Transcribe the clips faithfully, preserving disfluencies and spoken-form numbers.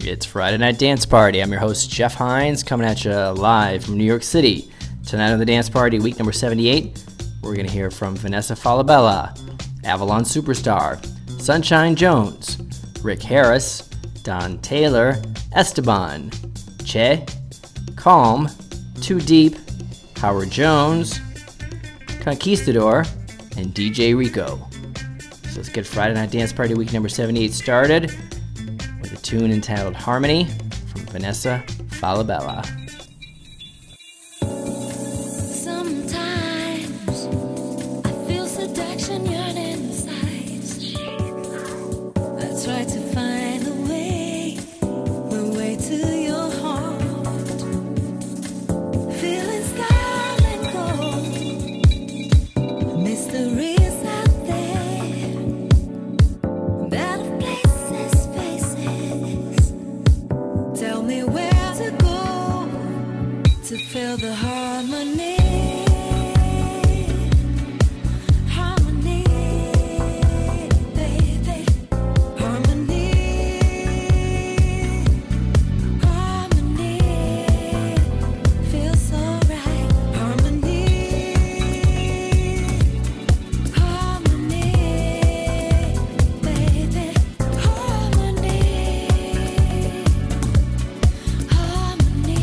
It's Friday Night Dance Party. I'm your host, Jeff Hines, coming at you live from New York City. Tonight on the Dance Party, week number seventy-eight, we're going to hear from Vanessa Falabella, Avalon Superstar, Sunshine Jones, Rick Harris, Don Taylor, Esteban, Che, Calm, Too Deep, Howard Jones, Conquistador, and D J Rico. So let's get Friday Night Dance Party week number seventy-eight started with a tune entitled Harmony from Vanessa Falabella. Sometimes I feel seduction yearning inside. I try to find a way, the way to your heart. Feeling scarlet gold, mysteries out there, better places, faces. Tell me where to go to feel the harmony. Harmony, baby. Harmony. Harmony. Feels so right. Harmony. Harmony, baby. Harmony. Harmony.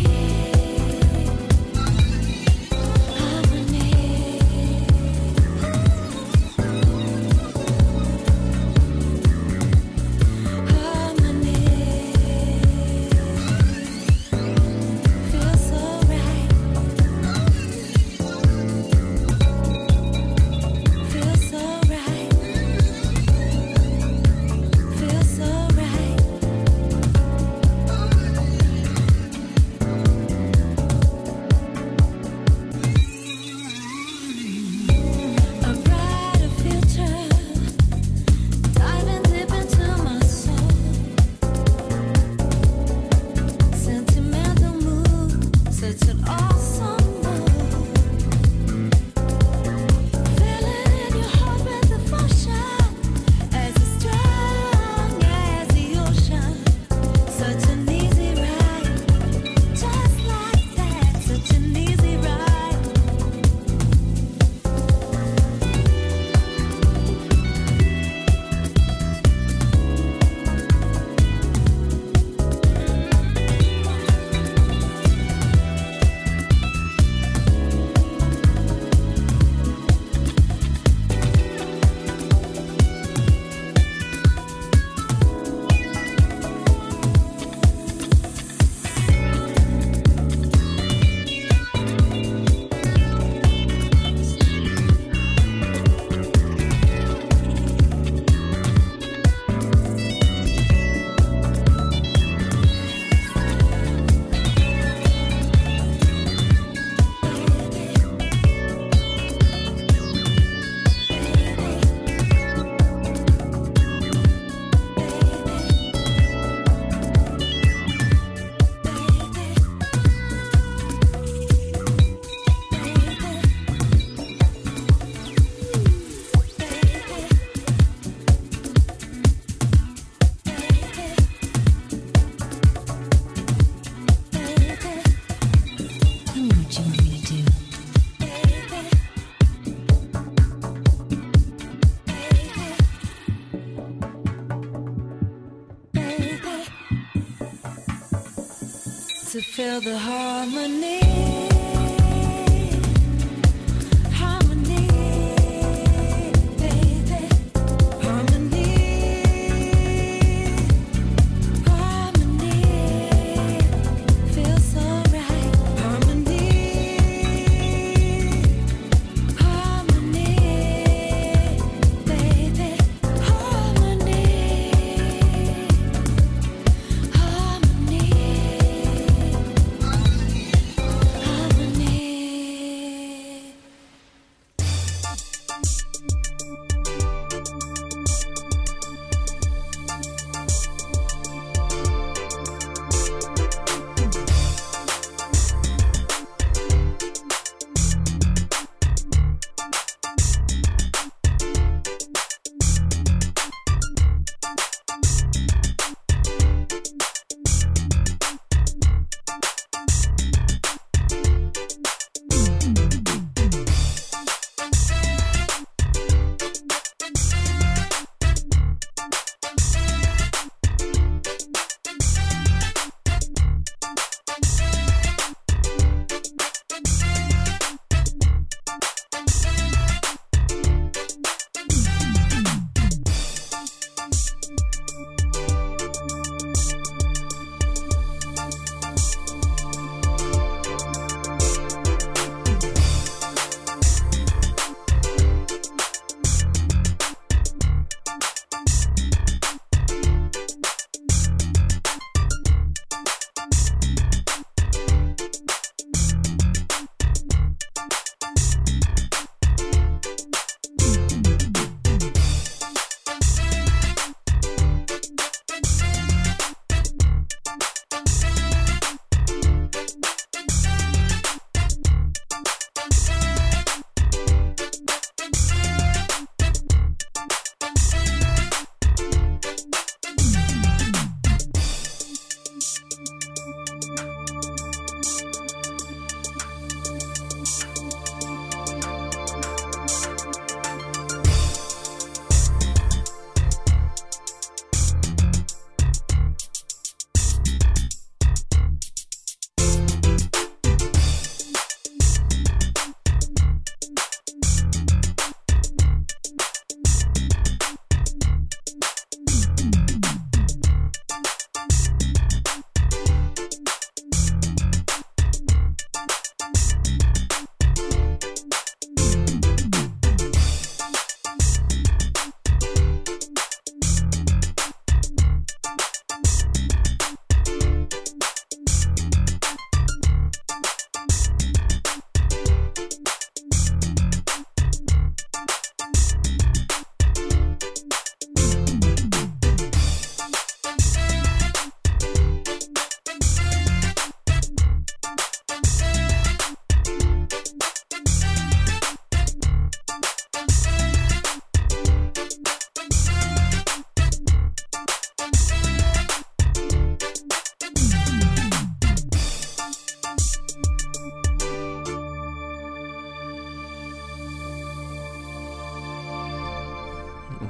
To feel the harmony. Harmony, baby. Harmony. Harmony. Feels so right. Harmony. Harmony, baby. Harmony. Harmony.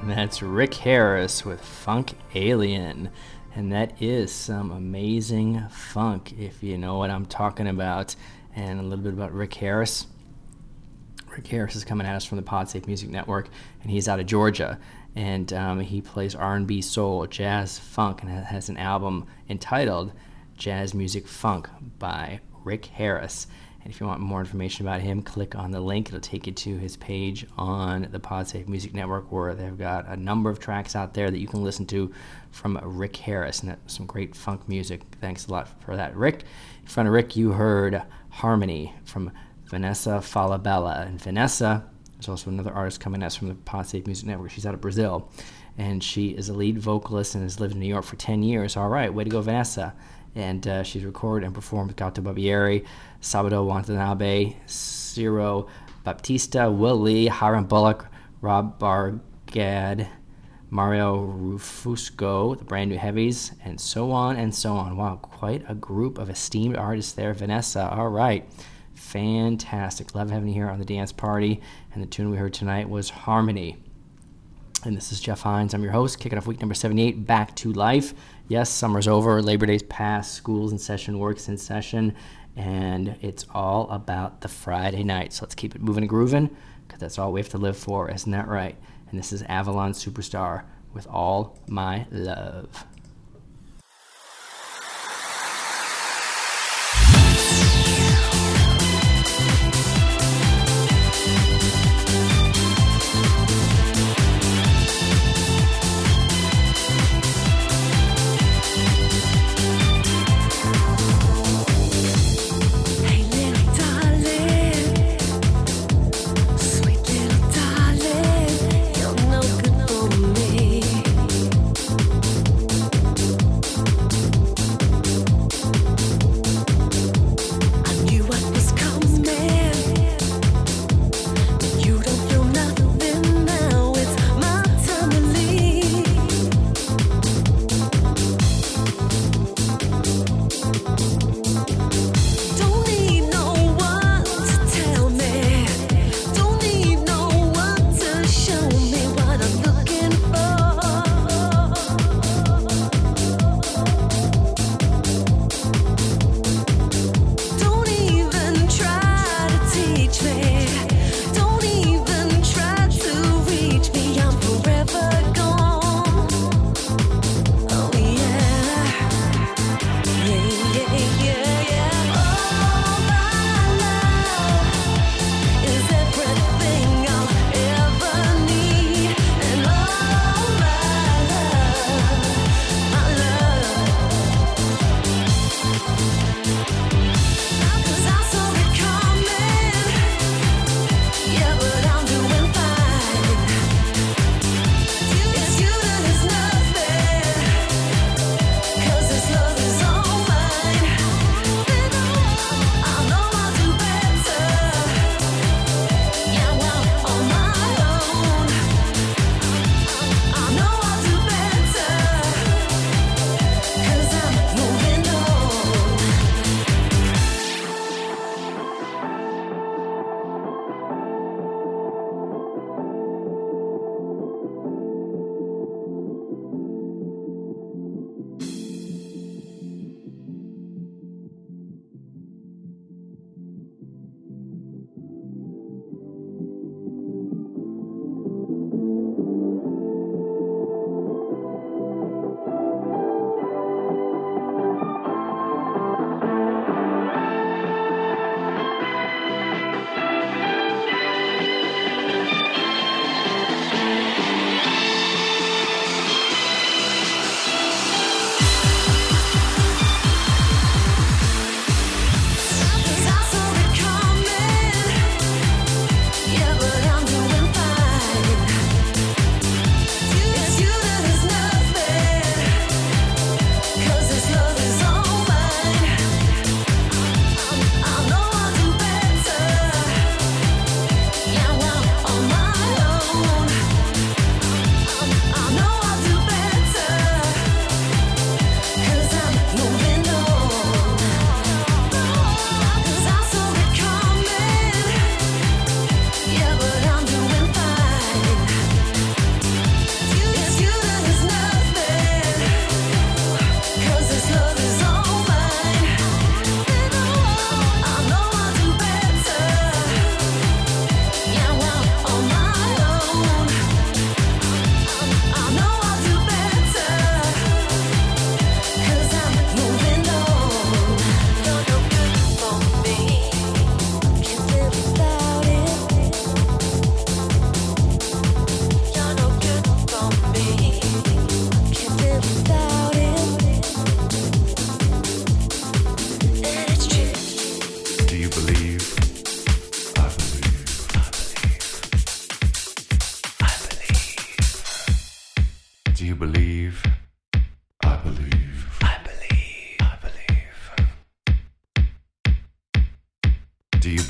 That's Rick Harris with Funk Alien. And that is some amazing funk, if you know what I'm talking about. And a little bit about Rick Harris. Rick Harris is coming at us from the PodSafe Music Network, and he's out of Georgia. And um, he plays R and B, soul, jazz, funk, and has an album entitled Jazz Music Funk by Rick Harris. And if you want more information about him, click on the link. It'll take you to his page on the PodSafe Music Network, where they've got a number of tracks out there that you can listen to from Rick Harris, and that's some great funk music. Thanks a lot for that, Rick. In front of Rick, you heard Harmony from Vanessa Falabella. And Vanessa is also another artist coming at us from the PodSafe Music Network. She's out of Brazil, and she is a lead vocalist and has lived in New York for ten years. All right, way to go, Vanessa. And uh, she's recorded and performed with Gato Barbieri, Sabado Watanabe, Ciro Baptista, Will Lee, Hiram Bullock, Rob Bargad, Mario Rufusco, the Brand New Heavies, and so on and so on. Wow, quite a group of esteemed artists there, Vanessa. All right, fantastic. Love having you here on the Dance Party. And the tune we heard tonight was Harmony. And this is Jeff Hines. I'm your host, kicking off week number seventy-eight, Back to Life. Yes, summer's over, Labor Day's past, school's in session, work's in session, and it's all about the Friday night. So let's keep it moving and grooving, because that's all we have to live for, isn't that right? And this is Avalon Superstar with All My Love. Hey little darling, sweet little darling, you're no good for me.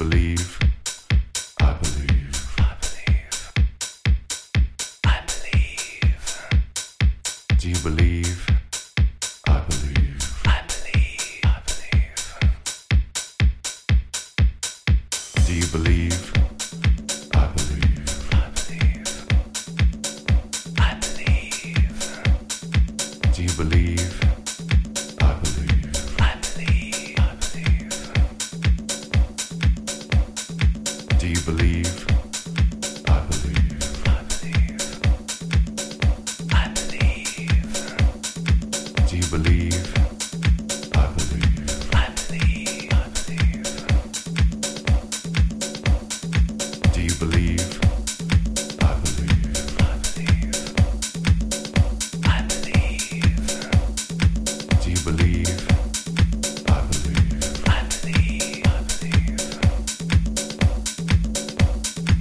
believe? I believe. I believe. I believe. Do you believe? I believe. I believe. I believe. Do you believe? I believe. I believe. I believe. Do you believe? I believe. I believe. I believe. Do you believe? I believe. I believe. I believe. Do you believe? I believe. I believe. I believe. Do you believe? I believe. I believe. I believe. Do you believe? I believe. I believe. I believe.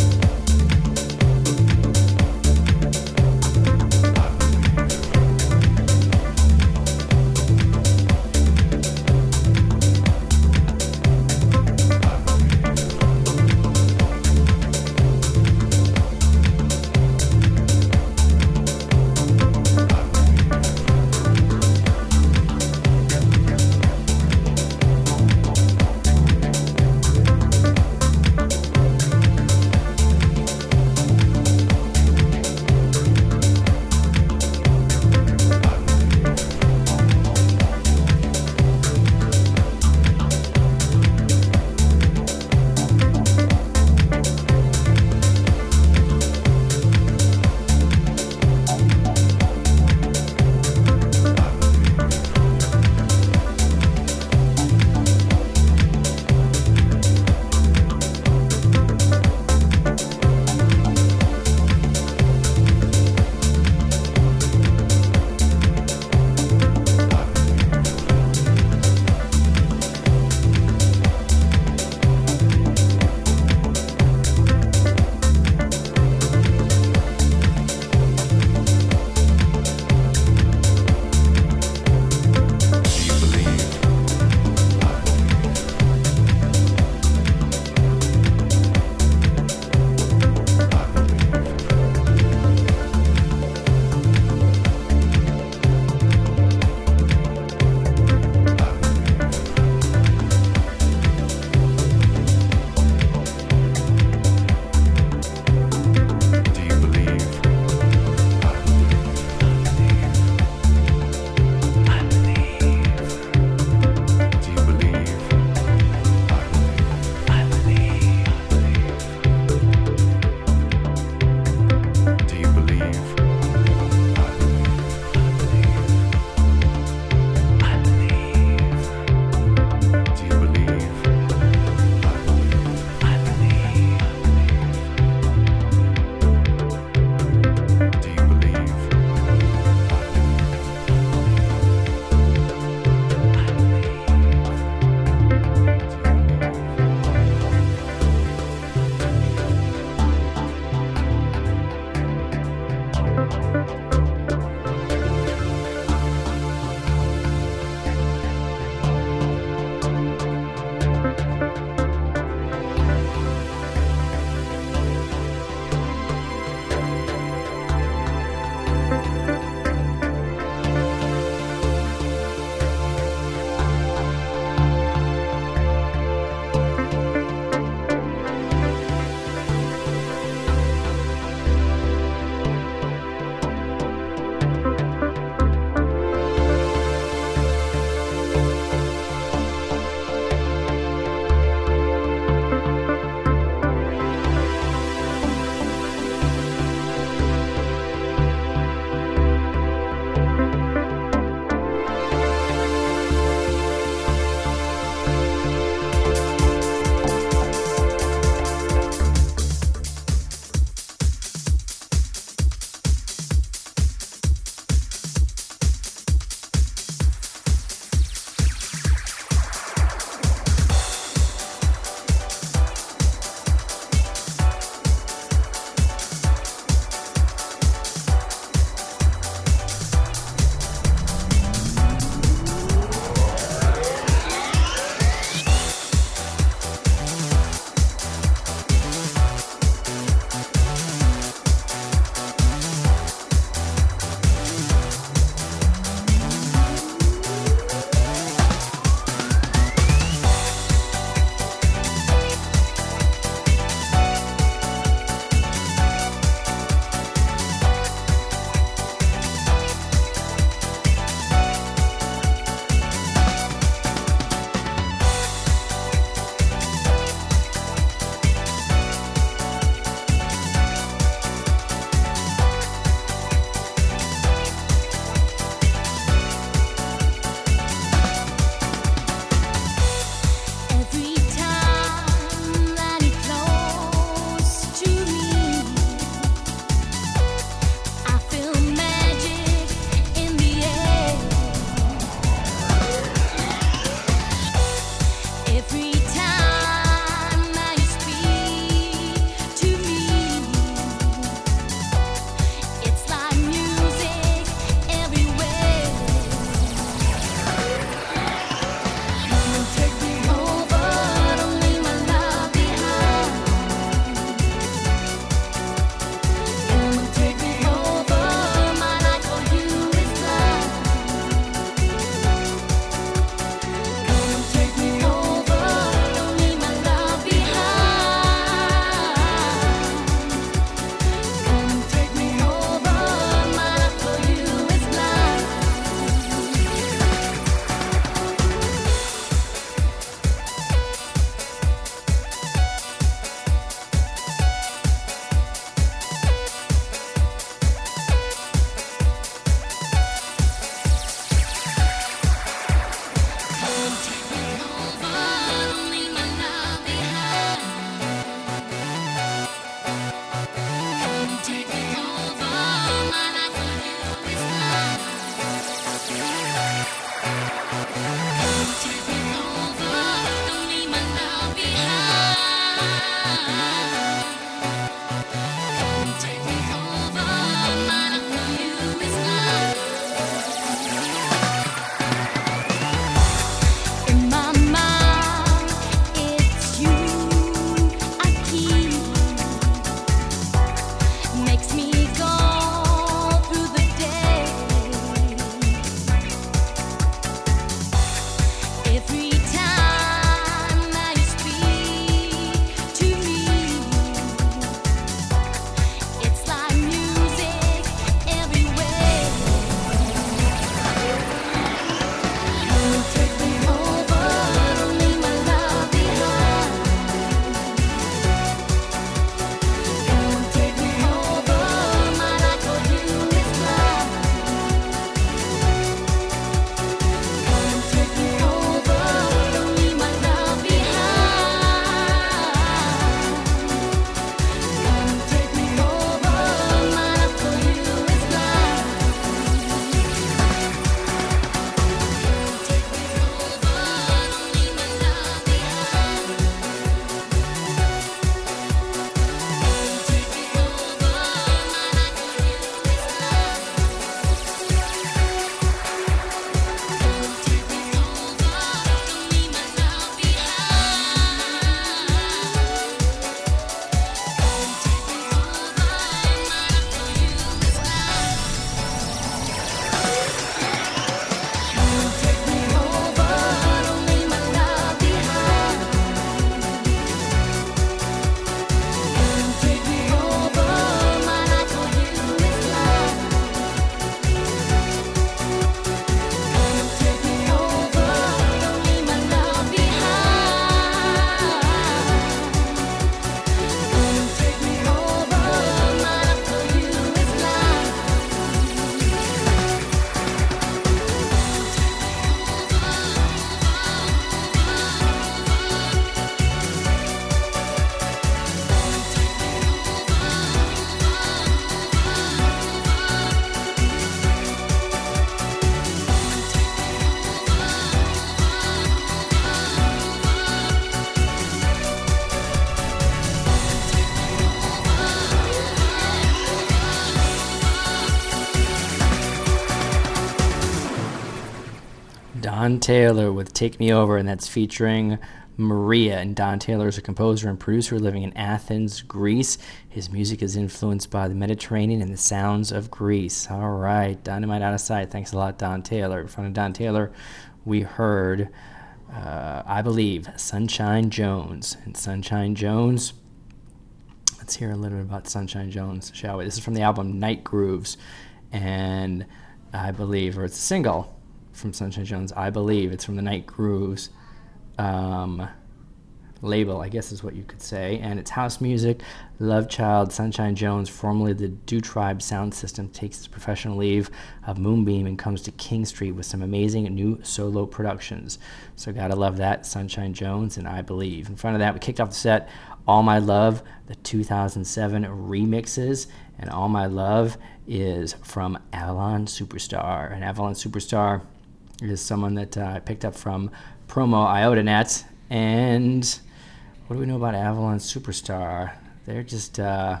Don Taylor with Take Me Over, and that's featuring Maria. And Don Taylor is a composer and producer living in Athens, Greece. His music is influenced by the Mediterranean and the sounds of Greece. All right, Dynamite Out of Sight. Thanks a lot, Don Taylor. In front of Don Taylor, we heard, uh, I believe, Sunshine Jones. And Sunshine Jones, let's hear a little bit about Sunshine Jones, shall we? This is from the album Night Grooves, and I believe, or it's a single from Sunshine Jones, I believe. It's from the Night Grooves um, label, I guess is what you could say. And it's house music. Love Child, Sunshine Jones, formerly the Do Tribe sound system, takes his professional leave of Moonbeam and comes to King Street with some amazing new solo productions. So gotta love that, Sunshine Jones and I Believe. In front of that, we kicked off the set, All My Love, the two thousand seven remixes. And All My Love is from Avalon Superstar. And Avalon Superstar is someone that uh, I picked up from Promo IotaNet. And what do we know about Avalon Superstar? They're just uh,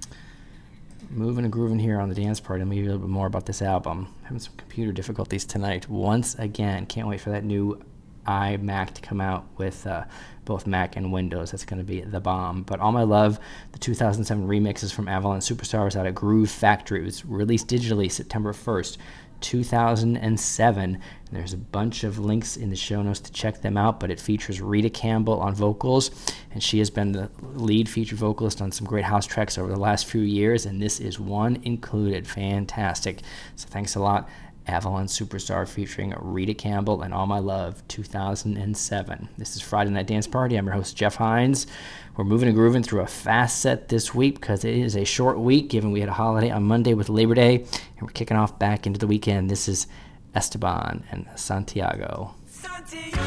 moving and grooving here on the dance party. Maybe a little bit more about this album. Having some computer difficulties tonight. Once again, can't wait for that new iMac to come out with uh, both Mac and Windows. That's going to be the bomb. But All My Love, the two thousand seven remixes from Avalon Superstar, is out at Groove Factory. It was released digitally September first, two thousand seven. And there's a bunch of links in the show notes to check them out, but it features Rita Campbell on vocals, and she has been the lead featured vocalist on some great house tracks over the last few years, and this is one included. Fantastic. So thanks a lot, Avalon Superstar, featuring Rita Campbell and All My Love, two thousand seven. This is Friday Night Dance Party. I'm your host, Jeff Hines. We're moving and grooving through a fast set this week because it is a short week, given we had a holiday on Monday with Labor Day, and we're kicking off back into the weekend. This is Esteban and Santiago. Santiago.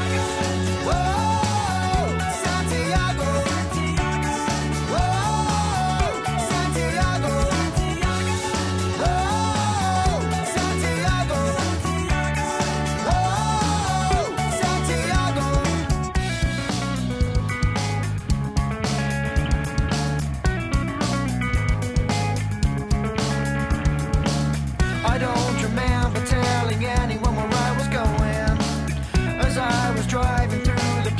Whoa, Santiago. Whoa, Santiago. Whoa, Santiago. Whoa, Santiago. I don't remember telling anyone where I was going as I was driving through the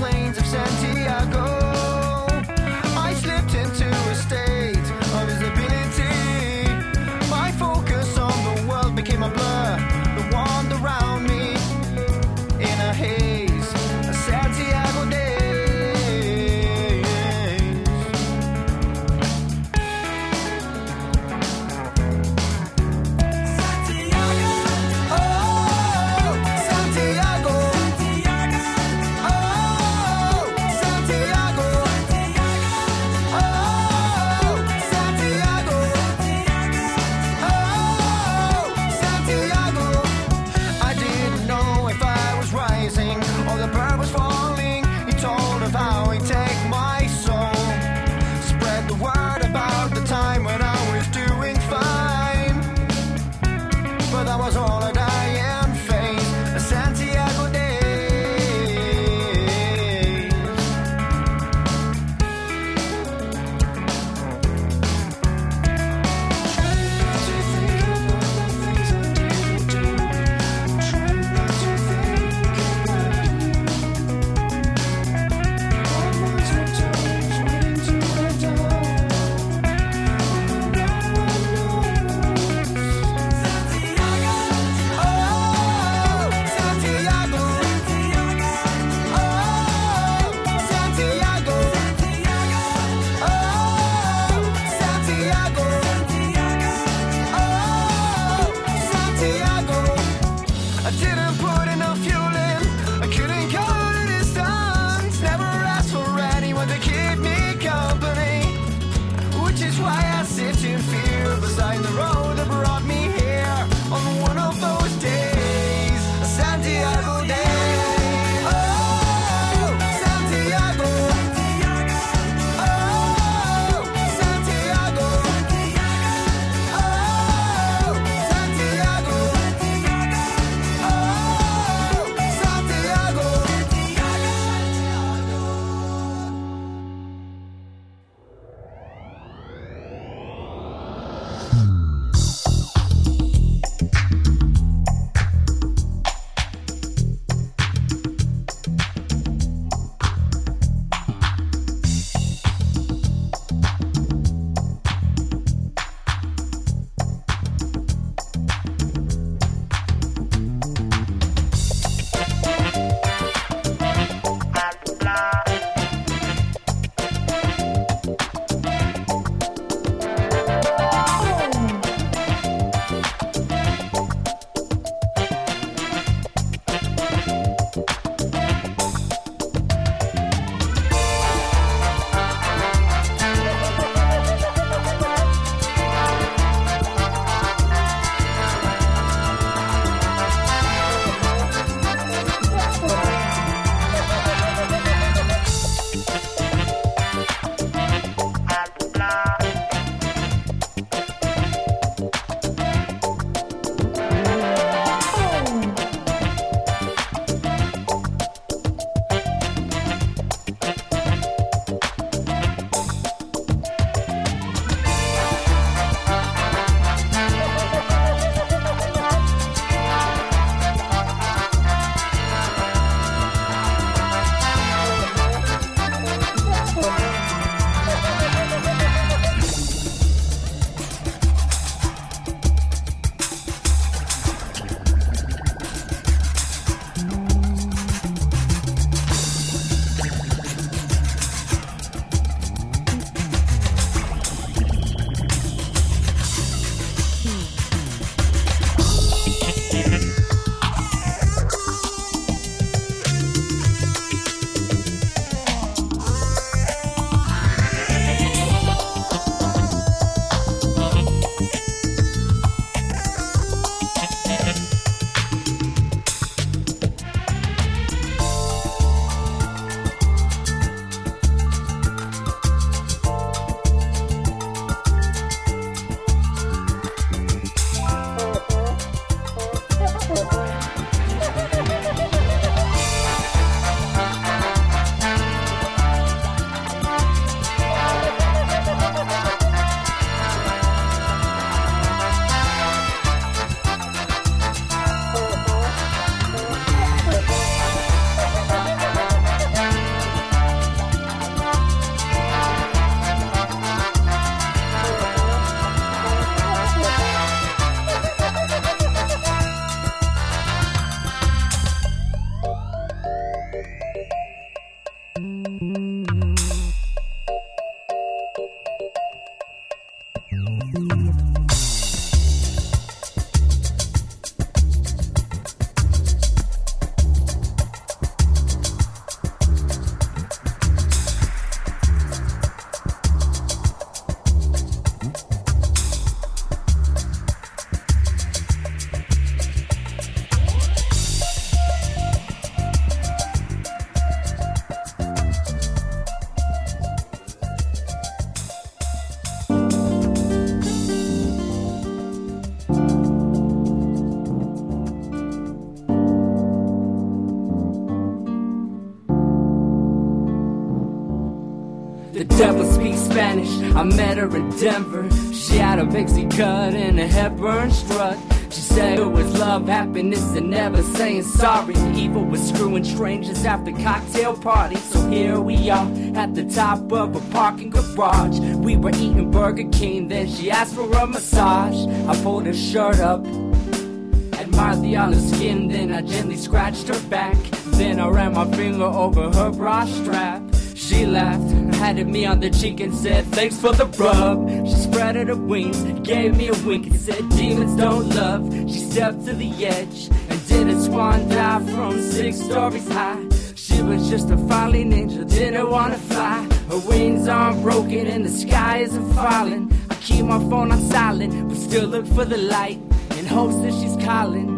The devil speaks Spanish, I met her in Denver. She had a pixie cut and a Hepburn strut. She said it was love, happiness, and never saying sorry. The evil was screwing strangers after cocktail parties. So here we are, at the top of a parking garage. We were eating Burger King, then she asked for a massage. I pulled her shirt up, admired the olive skin, then I gently scratched her back. Then I ran my finger over her bra strap. She laughed, patted me on the cheek and said, thanks for the rub. She spread her wings, gave me a wink and said, demons don't love. She stepped to the edge and did a swan dive from six stories high. She was just a falling angel, didn't want to fly. Her wings aren't broken and the sky isn't falling. I keep my phone on silent, but still look for the light in hopes that she's calling.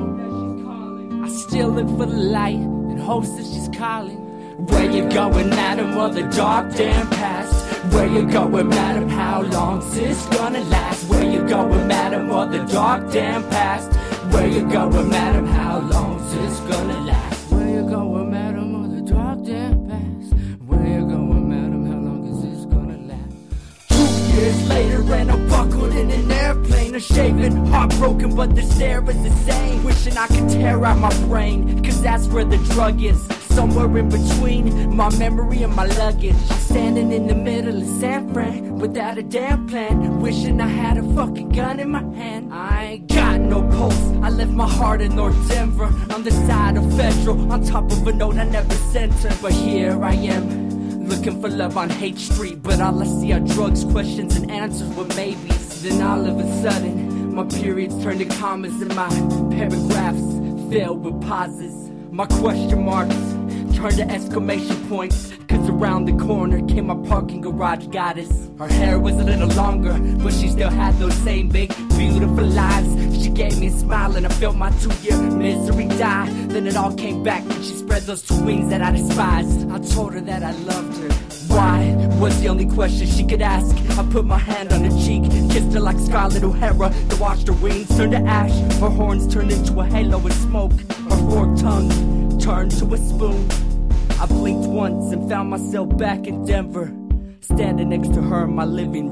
I still look for the light in hopes that she's calling. Where you going, madam, or the dark damn past? Where you going, madam, how long's this gonna last? Where you going, madam, or the dark damn past? Where you going, madam, how long's this gonna last? Where you going, madam, or the dark damn past? Where you going, madam, how long is this gonna last? Two years later and I'm buckled in an airplane, a shaven, heartbroken, but the stare is the same. Wishing I could tear out my brain, cause that's where the drug is. Somewhere in between my memory and my luggage. Standing in the middle of San Fran without a damn plan, wishing I had a fucking gun in my hand. I ain't got no pulse, I left my heart in North Denver, on the side of Federal, on top of a note I never sent her. But here I am, looking for love on Hate Street, but all I see are drugs, questions, and answers with maybes. Then all of a sudden, my periods turn to commas and my paragraphs fill with pauses. My question marks turn to exclamation points, cause around the corner came my parking garage goddess. Her hair was a little longer, but she still had those same big, beautiful eyes. She gave me a smile and I felt my two-year misery die. Then it all came back and she spread those two wings that I despised. I told her that I loved her. Why was the only question she could ask. I put my hand on her cheek, kissed her like Scarlett O'Hara, then watched her wings turn to ash. Her horns turned into a halo of smoke. Her forked tongue turned to a spoon. I blinked once and found myself back in Denver, standing next to her in my living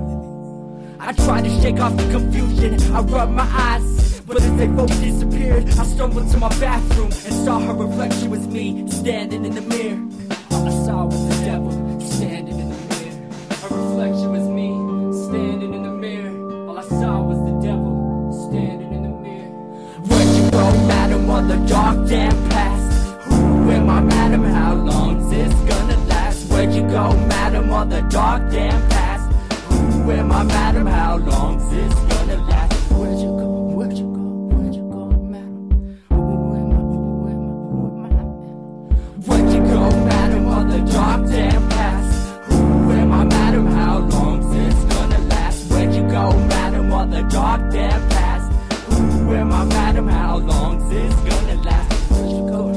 room. I tried to shake off the confusion, I rubbed my eyes, but as they both disappeared, I stumbled to my bathroom and saw her reflection was me, standing in the mirror. All I saw was the devil, standing in the mirror. Her reflection was me, standing in the mirror. All I saw was the devil, standing in the mirror. Where'd you go, madam, on the dark damn past? Who am I, madam, how long's this gonna last? Where'd you go, madam, on the dark damn past? Who am I, madam, how long's this gonna last? Where'd you go, where'd you go, where'd you go, madam? Who am I, who am I, who am I, madam? Where'd you go, madam, on the dark damn past? Who am I, madam, how long's this gonna last? Where'd you go, madam, on the dark damn past? Who am I, madam, how long's this gonna last? Where'd you go?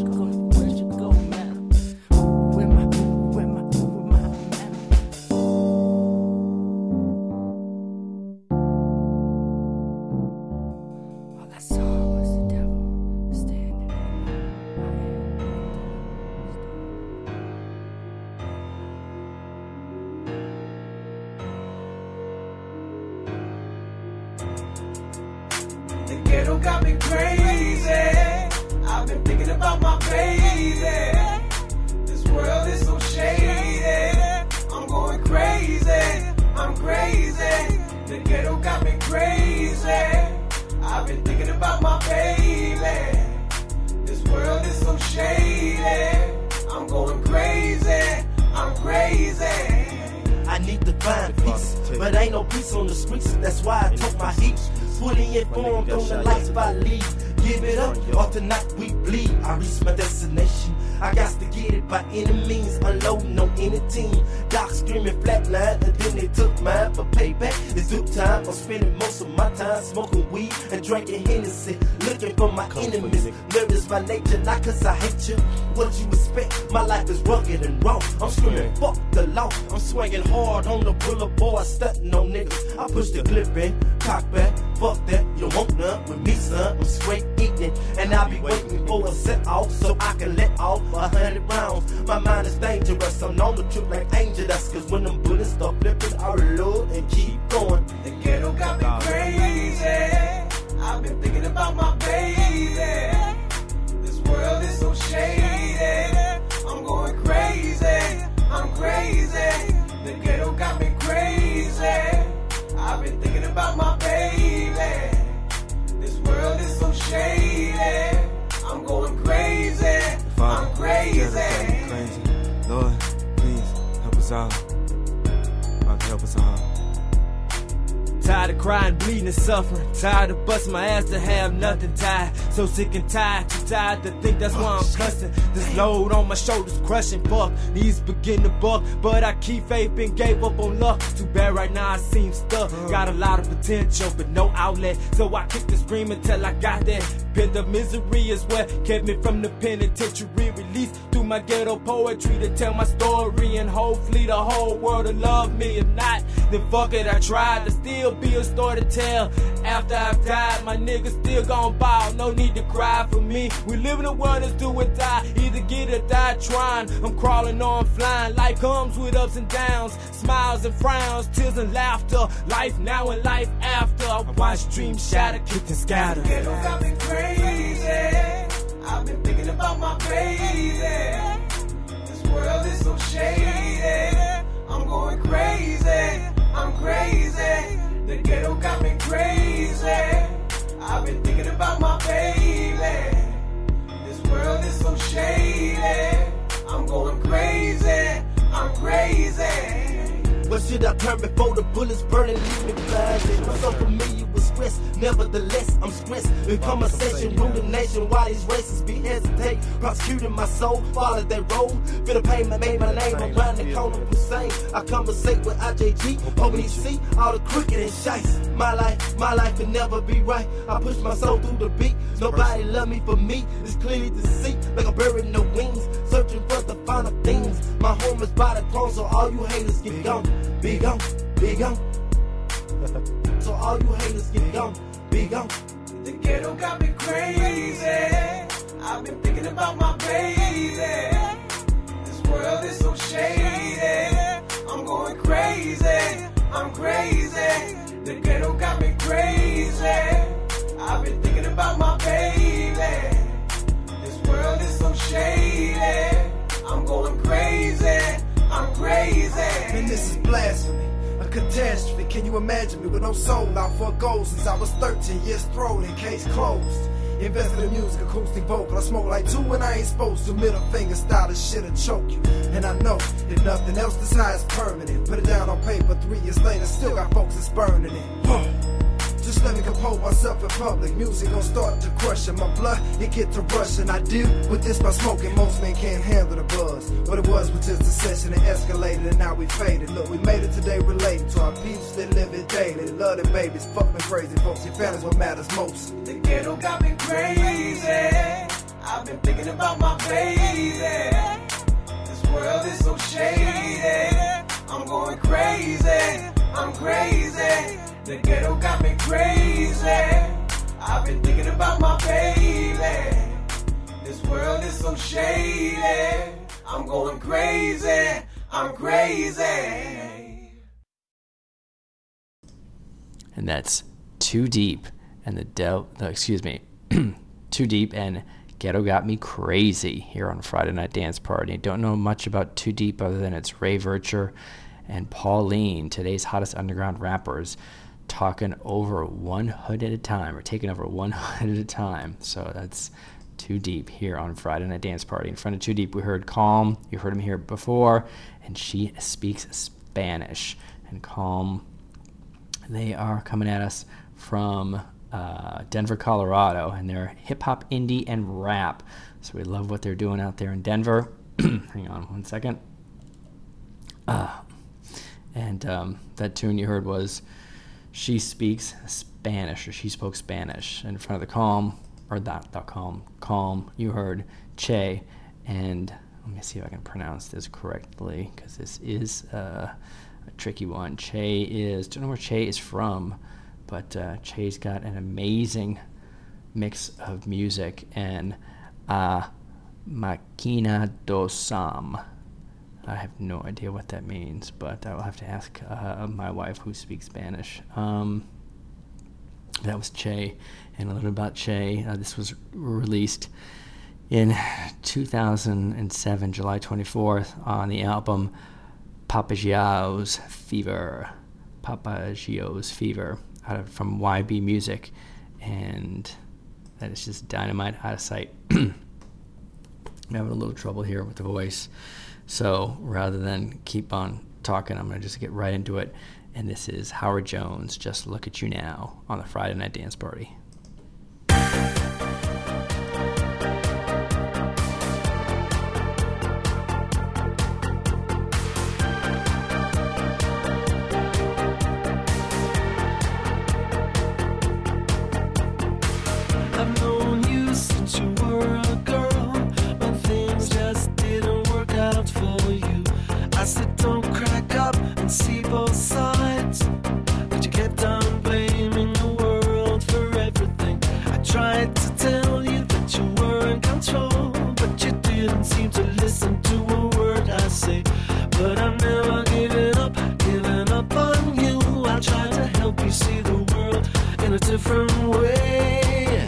The ghetto got me crazy. I've been thinking about my baby. This world is so shady. I'm going crazy. I'm crazy. The ghetto got me crazy. I've been thinking about my baby. This world is so shady. I'm going crazy. I'm crazy. I need to find peace. but ain't no peace on the streets. That's why I took my heat. Fully informed on the life I lead. Give it up, or tonight we bleed. I reach my destination. I got to get it by any means. Unloading on any team. Doc screaming flatline, and then they took mine for payback. It's due time. I'm spending most of my time smoking weed and drinking Hennessy. Looking for my enemies. Nervous by nature, not cause I hate you. What you expect? My life is rugged and raw. I'm screaming, fuck the law. I'm swinging hard on the boulevard, stunting on niggas. I push the clip in, cock back. Fuck that, you don't want none with me, son. I'm straight eating, and I'll be waiting for a set off so I can let off a hundred rounds. My mind is dangerous. I'm on the trip like Angel Dust, cause when them bullets start flipping, I reload and keep going. The ghetto got me crazy. I've been thinking about my baby. This world is so shady. I'm going crazy. I'm crazy. The ghetto got me crazy. I've been thinking about my baby. This world is so shady. I'm going crazy. I'm crazy. crazy. Lord, please help us all. Father, help us all. Tired of crying, bleeding, and suffering. Tired of busting my ass to have nothing tied. So sick and tired, too tired to think that's why I'm cussing. This load on my shoulders crushing. Fuck, these begin to buck, but I keep faith and gave up on luck. Too bad right now I seem stuck. Got a lot of potential, but no outlet. So I kicked and scream until I got that. Pin the misery is what kept me from the penitentiary. Released through my ghetto poetry to tell my story, and hopefully the whole world will love me. If not, then fuck it, I tried to still be a story to tell. After I've died, my niggas still gon' ball. No need to cry for me. We live in a world that's do or die. Either get or die trying. I'm crawling on flying. Life comes with ups and downs, smiles and frowns, tears and laughter. Life now and life after. I watch dreams shatter, kicked and scattered. The ghetto got me crazy. I've been thinking about my baby. This world is so shady. I'm going crazy. I'm crazy. The ghetto got me crazy. I've been thinking about my baby. This world is so shady. I'm going crazy. I'm crazy. What should I turn before the bullets burning, leave me blinded? I'm so familiar with stress, nevertheless I'm stressed. In conversation, ruling nation, why these racists be hesitate? Prosecuting my soul, follow that road. Feel the pain that made my name around the corner insane. I conversate with I J G, hoping he see all the crooked and shice. My life, my life can never be right. I push my soul through the beat. Nobody love me for me. It's clearly to see, like I'm buried in the wings, searching for the finer things. My home is by the clone, so all you haters get gone. Be gone, be gone. So all you haters get gone, be gone. The ghetto got me crazy. I've been thinking about my baby. This world is so shady. I'm going crazy. I'm crazy. The ghetto got me crazy. I've been thinking about my baby. This world is so shady. I'm going crazy. I'm crazy. And this is blasphemy, a catastrophe. Can you imagine me with no soul out for a goal since I was thirteen years thrown in case closed? Invested in music, acoustic vocal. I smoke like two when I ain't supposed to. Middle finger style of shit'll choke you. And I know if nothing else, this high is permanent. Put it down on paper three years later, still got folks that's burning it. Just let me compose myself in public. Music gon' start to crush in my blood, it get to rushing. I deal with this by smoking. Most men can't handle the buzz. What it was was just a session that escalated, and now we faded. Look, we made it today, related to our peeps that live it daily. Love their babies, fuck them crazy folks. Your family's what matters most. The ghetto got me crazy. I've been thinking about my baby. This world is so shady. I'm going crazy. I'm crazy. The ghetto got me crazy. I've been thinking about my baby. This world is so shady. I'm going crazy. I'm crazy. And that's Too Deep and the Del. No, excuse me, Too Deep and Ghetto Got Me Crazy here on Friday Night Dance Party. Don't know much about Too Deep other than it's Ray Vircher and Pauline, today's hottest underground rappers, talking over one hood at a time, or taking over one hood at a time. So that's Too Deep here on Friday Night Dance Party. In front of Too Deep, we heard Calm. You heard him here before, and She Speaks Spanish. And Calm They are coming at us from uh, Denver, Colorado, and they're hip-hop, indie, and rap. So we love what they're doing out there in Denver. Hang on one second. Uh, and um, that tune you heard was She Speaks Spanish, or She Spoke Spanish. And in front of the Calm, or that, the Calm, Calm, you heard Che. And let me see if I can pronounce this correctly, because this is uh, a tricky one. Che is, don't know where Che is from, but uh, Che's got an amazing mix of music. And uh, Máquina do Sam. I have no idea what that means, but I will have to ask uh, my wife, who speaks Spanish. Um, that was Che, and a little about Che. Uh, this was released in two thousand seven, July twenty-fourth, on the album Papagio's Fever. Papagio's Fever, out of, from Y B Music, and that is just dynamite, out of sight. I'm having a little trouble here with the voice. So rather than keep on talking, I'm going to just get right into it. And this is Howard Jones, Just Look at You Now, on the Friday Night Dance Party. I've known you since you were a girl, but things just didn't work out for you. I said don't crack up and see both sides, but you kept on blaming the world for everything. I tried to tell you that you were in control, but you didn't seem to listen to a word I say. But I'm never giving up, giving up on you. I'll try to help you see the world in a different way.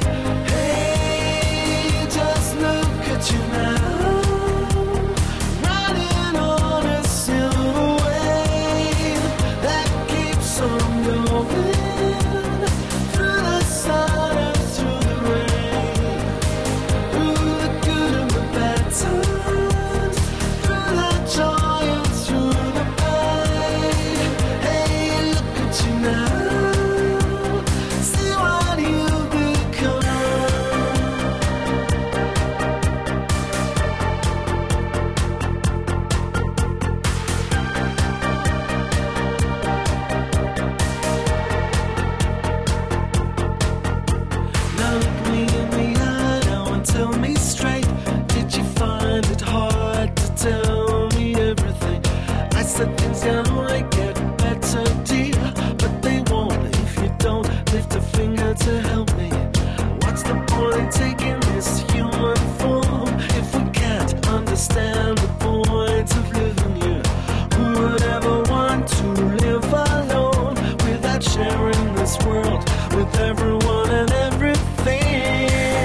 Hey, just look at you now, riding on a silver wave that keeps on going through the sun and through the rain, through the good and the bad times, through the joy and through the pain. Hey, look at you now, see what you've become. Now look me in the eye now and tell me straight, did you find it hard to tell me everything? I said things that might get better, dear, but they won't if you don't lift a finger to help me. What's the point taking this human form if we can't understand the point of living here? Who would ever want to live alone without sharing this world with everyone and everything?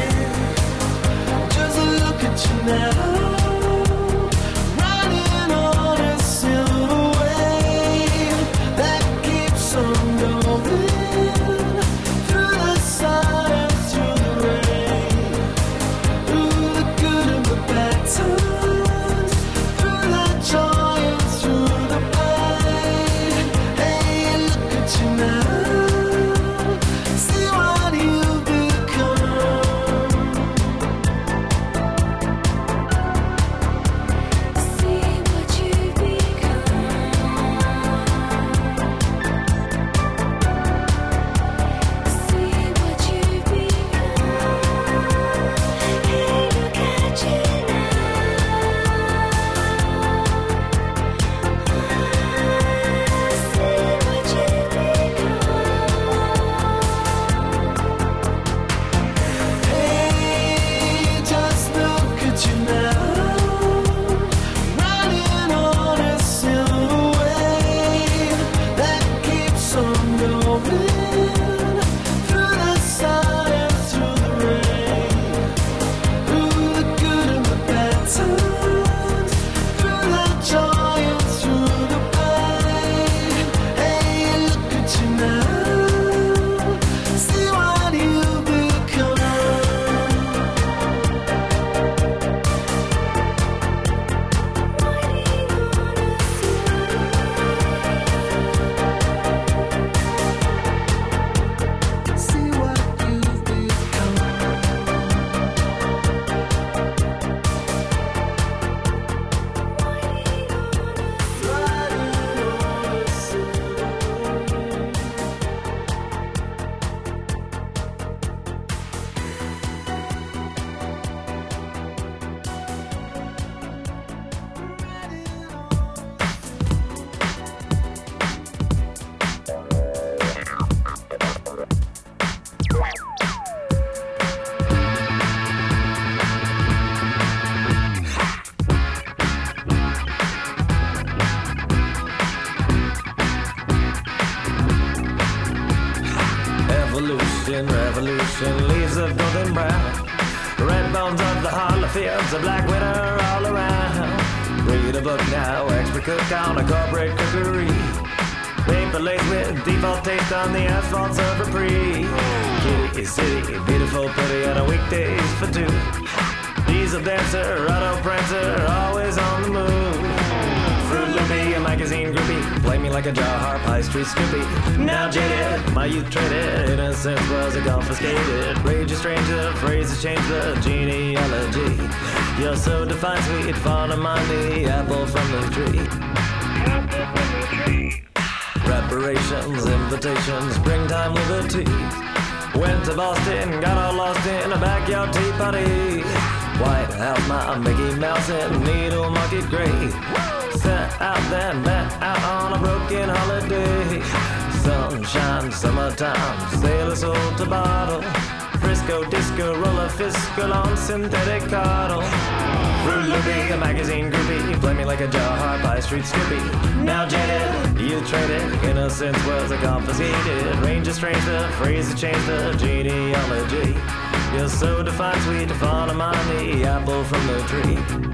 Just look at you now, riding on a silver wave that keeps on going through the sun and through the rain, through the good and the bad times, through the joy and through the pain. Hey, look at you now, see what you've become. See what you've become. See what you've become. Hey, look at you Hey, just look at you now, riding on a silver wave that keeps on going through the sun and through the rain, through the good and the bad times, through the joy and through the pain. Hey, look at you now, see what you've become. Riding on a silver wave. evolution, revolution, leaves of golden brown. Red bones of the Harley fields, a black winter all around. Read a book now, expert cook on a corporate cookery. Paper laced with default taste on the asphalt server pre. Kitty City, beautiful, pretty on a weekdays for two. Diesel dancer, auto prancer, always on the move. Fruit Loopy, a magazine groupie, play me like a jar harp, high street Snoopy. Now jaded, my youth traded, innocence was confiscated. Rage is stranger, phrases change the genealogy. You're so defined, sweet, fond of mine, the apple from the tree. Apple from the tree. Reparations, invitations, springtime liberties. Went to Boston, got all lost in a backyard tea party. White House, my Mickey Mouse and Needle Market Gray. Set out then, met out on a broken holiday. Sunshine, summertime, sailor sold to bottle. Frisco, disco, roller, fiscal on synthetic cotton. Fruit Loopy, a magazine groupie, play me like a jar harp, high street Snoopy. Now jaded, you traded, innocence was a confiscated. Range is strange, the phrase has changed the genealogy. You're so defined, sweet, fond of mine, the apple from the tree.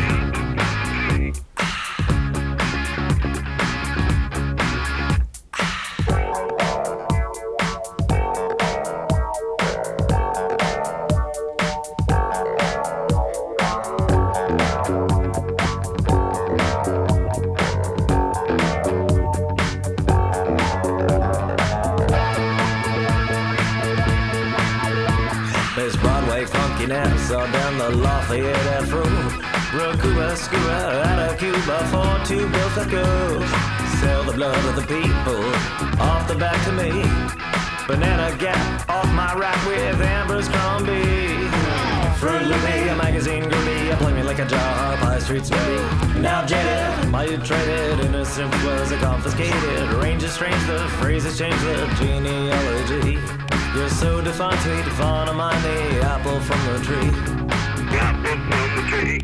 All down the Lafayette Afro. Real Cuba, scuba, out of Cuba for two bills that go. Sell the blood of the people off the back to me. Banana Gap off my rack with Amber's Crombie. Fruit Loopy, a magazine groupie, play me like a jar harp, high street Snoopy. Now jaded, my youth traded, innocence was confiscated. Range is strange, the phrases change the genealogy. You're so defined, sweet, fond of mine, the apple from the tree. The apple from the tree.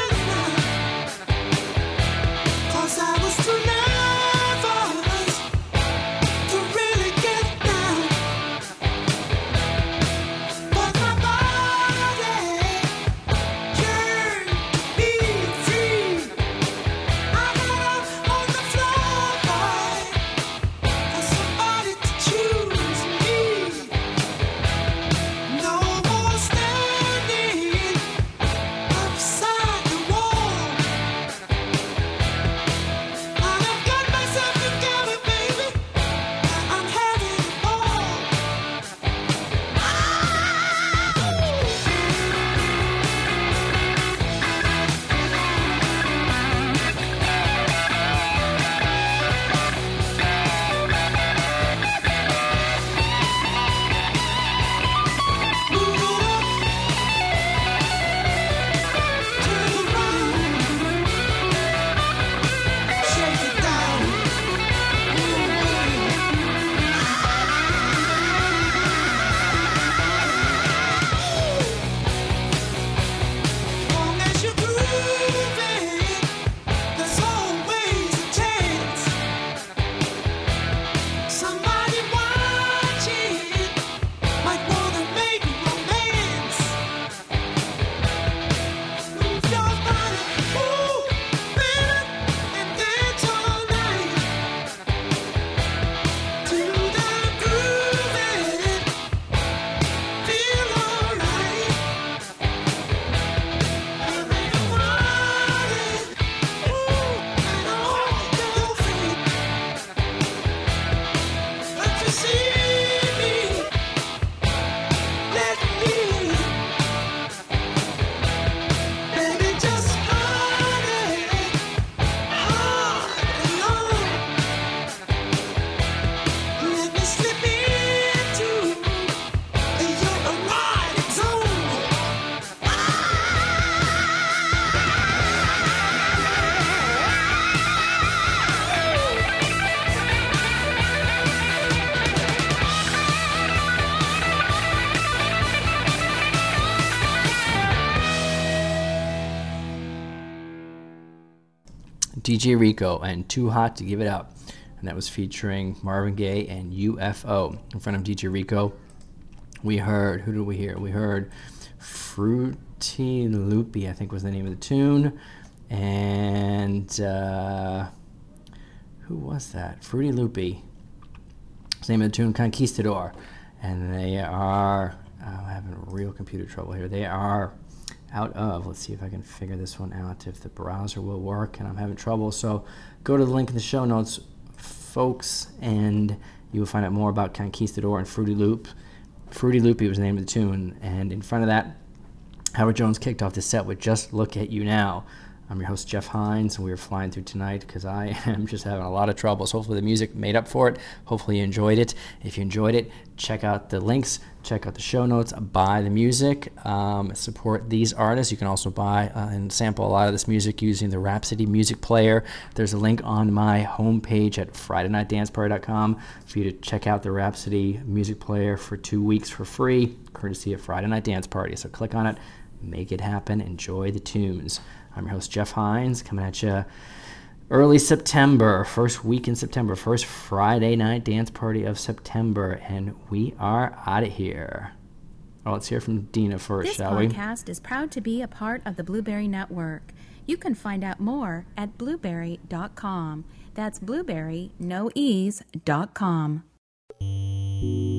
I was too nervous D J Rico and Too Hot to Give It Up. And that was featuring Marvin Gaye and U F O. In front of D J Rico, we heard, who did we hear? We heard Fruity Loopy, I think was the name of the tune. And uh, who was that? Fruity Loopy. It's the name of the tune, Conquistador. And they are, oh, I'm having real computer trouble here. They are out of, let's see if I can figure this one out, if the browser will work, and I'm having trouble. So go to the link in the show notes, folks, and you will find out more about Conquistador and Fruity Loop. Fruity Loopy was the name of the tune, and in front of that, Howard Jones kicked off the set with Just Look at You Now. I'm your host, Jeff Hines, and we are flying through tonight because I am just having a lot of troubles. Hopefully the music made up for it. Hopefully you enjoyed it. If you enjoyed it, check out the links, check out the show notes, buy the music, um, support these artists. You can also buy uh, and sample a lot of this music using the Rhapsody Music Player. There's a link on my homepage at Friday Night Dance Party dot com for you to check out the Rhapsody Music Player for two weeks for free, courtesy of Friday Night Dance Party. So click on it, make it happen, enjoy the tunes. I'm your host, Jeff Hines, coming at you early September, first week in September, first Friday night dance party of September, and we are out of here. Well, let's hear from Dina first, this shall we? This podcast is proud to be a part of the Blueberry Network. You can find out more at blueberry dot com. That's blueberry, no ease, dot com.